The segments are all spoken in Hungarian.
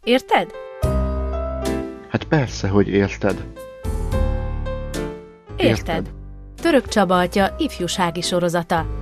Érted? Hát persze, hogy érted. Érted. Török Csaba atya ifjúsági sorozata.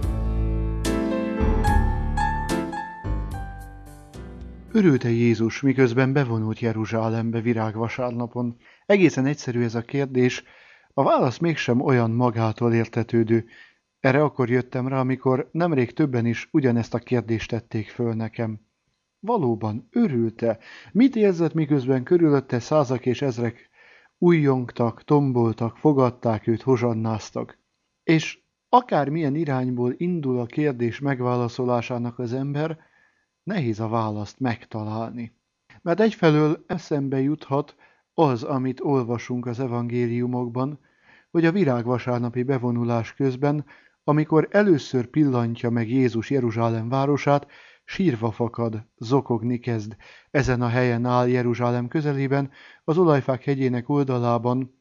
Örült-e Jézus, miközben bevonult Jeruzsálembe virágvasárnapon? Egészen egyszerű ez a kérdés, a válasz mégsem olyan magától értetődő. Erre akkor jöttem rá, amikor nemrég többen is ugyanezt a kérdést tették föl nekem. Valóban örült-e? Mit érzett, miközben körülötte százak és ezrek újjongtak, tomboltak, fogadták őt, hozsannáztak? És akármilyen irányból indul a kérdés megválaszolásának az ember, nehéz a választ megtalálni. Mert egyfelől eszembe juthat az, amit olvasunk az evangéliumokban, hogy a virágvasárnapi bevonulás közben, amikor először pillantja meg Jézus Jeruzsálem városát, sírva fakad, zokogni kezd. Ezen a helyen áll Jeruzsálem közelében, az Olajfák hegyének oldalában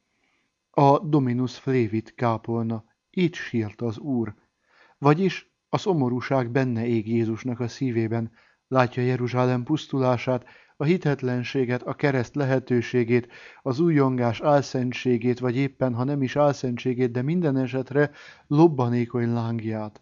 a Dominus Flevit kápolna. Itt sírt az Úr. Vagyis a szomorúság benne ég Jézusnak a szívében. Látja Jeruzsálem pusztulását, a hitetlenséget, a kereszt lehetőségét, az újjongás álszentségét, vagy éppen, ha nem is álszentségét, de minden esetre lobbanékony lángját.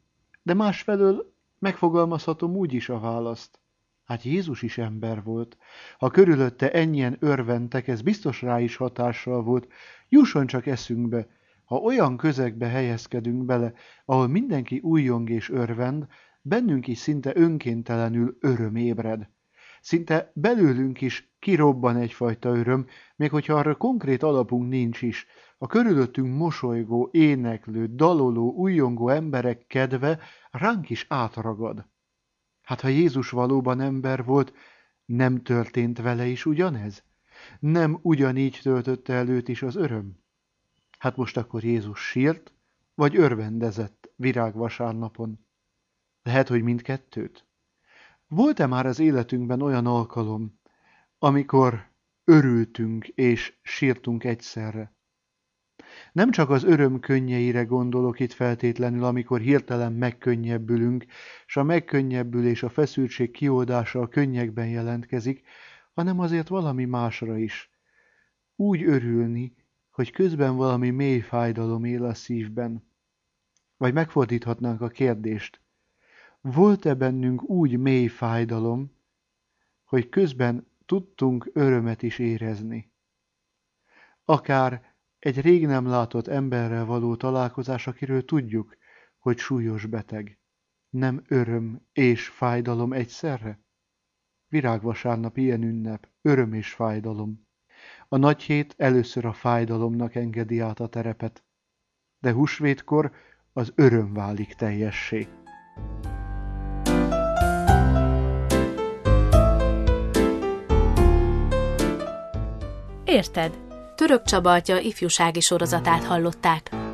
De másfelől megfogalmazhatom úgy is a választ. Hát Jézus is ember volt. Ha körülötte ennyien örventek, ez biztos rá is hatással volt. Jusson csak eszünkbe, ha olyan közegbe helyezkedünk bele, ahol mindenki újjong és örvend, bennünk is szinte önkéntelenül öröm ébred. Szinte belőlünk is kirobban egyfajta öröm, még hogyha arra konkrét alapunk nincs is. A körülöttünk mosolygó, éneklő, daloló, újjongó emberek kedve ránk is átragad. Hát ha Jézus valóban ember volt, nem történt vele is ugyanez? Nem ugyanígy töltötte el őt is az öröm? Hát most akkor Jézus sírt, vagy örvendezett virágvasárnapon? Lehet, hogy mindkettőt? Volt-e már az életünkben olyan alkalom, amikor örültünk és sírtunk egyszerre? Nem csak az öröm könnyeire gondolok itt feltétlenül, amikor hirtelen megkönnyebbülünk, s a megkönnyebbülés, a feszültség kioldása a könnyekben jelentkezik, hanem azért valami másra is. Úgy örülni, hogy közben valami mély fájdalom él a szívben. Vagy megfordíthatnánk a kérdést. Volt-e bennünk úgy mély fájdalom, hogy közben tudtunk örömet is érezni? Akár egy rég nem látott emberrel való találkozás, akiről tudjuk, hogy súlyos beteg. Nem öröm és fájdalom egyszerre? Virágvasárnap ilyen ünnep, öröm és fájdalom. A nagyhét először a fájdalomnak engedi át a terepet, de húsvétkor az öröm válik teljessé. Érted? Török Csaba atya ifjúsági sorozatát hallották.